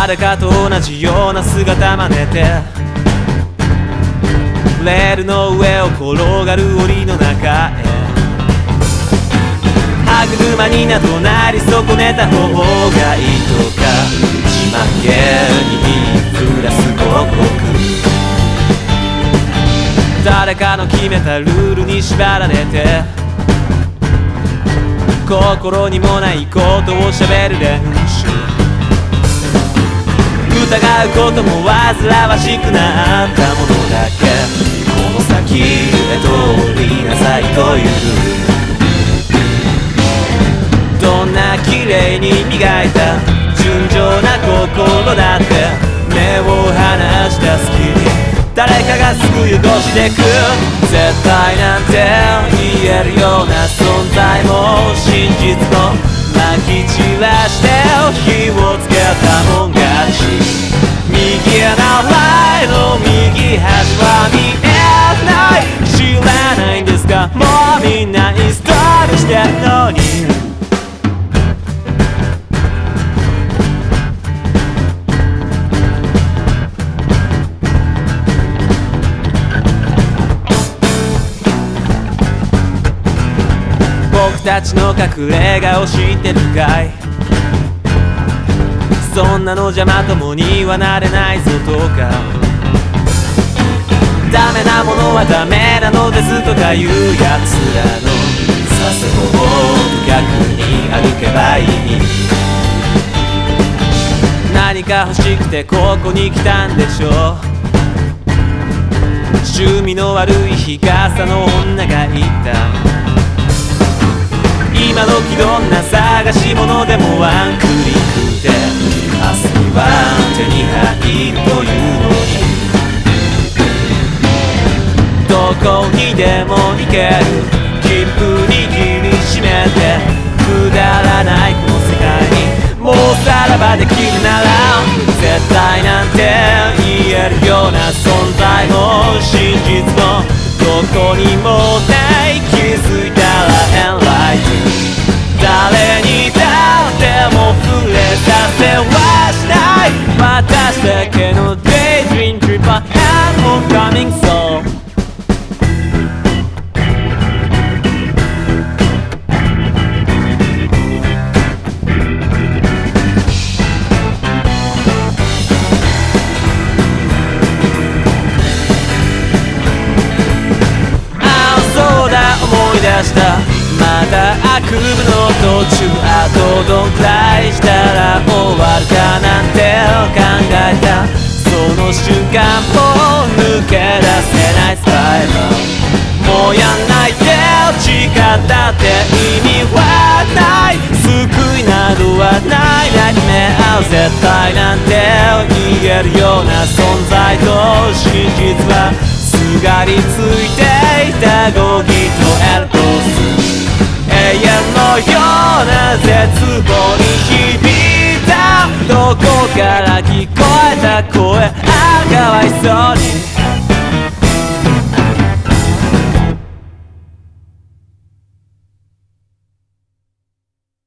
誰かと同じような姿真似てレールの上を転がる檻の中へ歯車になどなり損ねた方がいいとか自慢げにプラス広告誰かの決めたルールに縛られて心にもないことを喋る練習疑うことも煩わしくなったものだけこの先へ通りなさいというどんな綺麗に磨いた純情な心だって目を離した隙に誰かがすぐ汚してく絶対なんて言えるような存在も真実もまき散らして火をつけたもん勝ち右へのライの右端は見えない知らないんですかもうみんなインストールしてるのに僕たちの隠れ家を知ってるかいそんなの邪魔ともにはなれないぞとかダメなものはダメなのですとかいうやつらのさせ方と逆に歩けばいい何か欲しくてここに来たんでしょう趣味の悪い日傘の女がいた今時どんな探し物でもワンクリックで明日には手に入るというのにどこにでも行ける切符握りしめてくだらないこの世界にもうさらばできるなら絶対なんて言えるような存在も真実もどこにもない気づいたらエンライト誰にだっても触れさせはしない私だけの Daydream Tripper and Homecoming Soulそうだ思い出したまた悪夢の途中あとどんくらいしたら終わるかなんて考えたその瞬間も抜け出せないスパイラルもうやんないで誓ったって意味はない救いなどはない泣き目合う絶対なんて言えるような存在と真実はすがりついていたゴギとエルコス永遠のような絶望に響いたどこから聞こえた声ああかわいそうに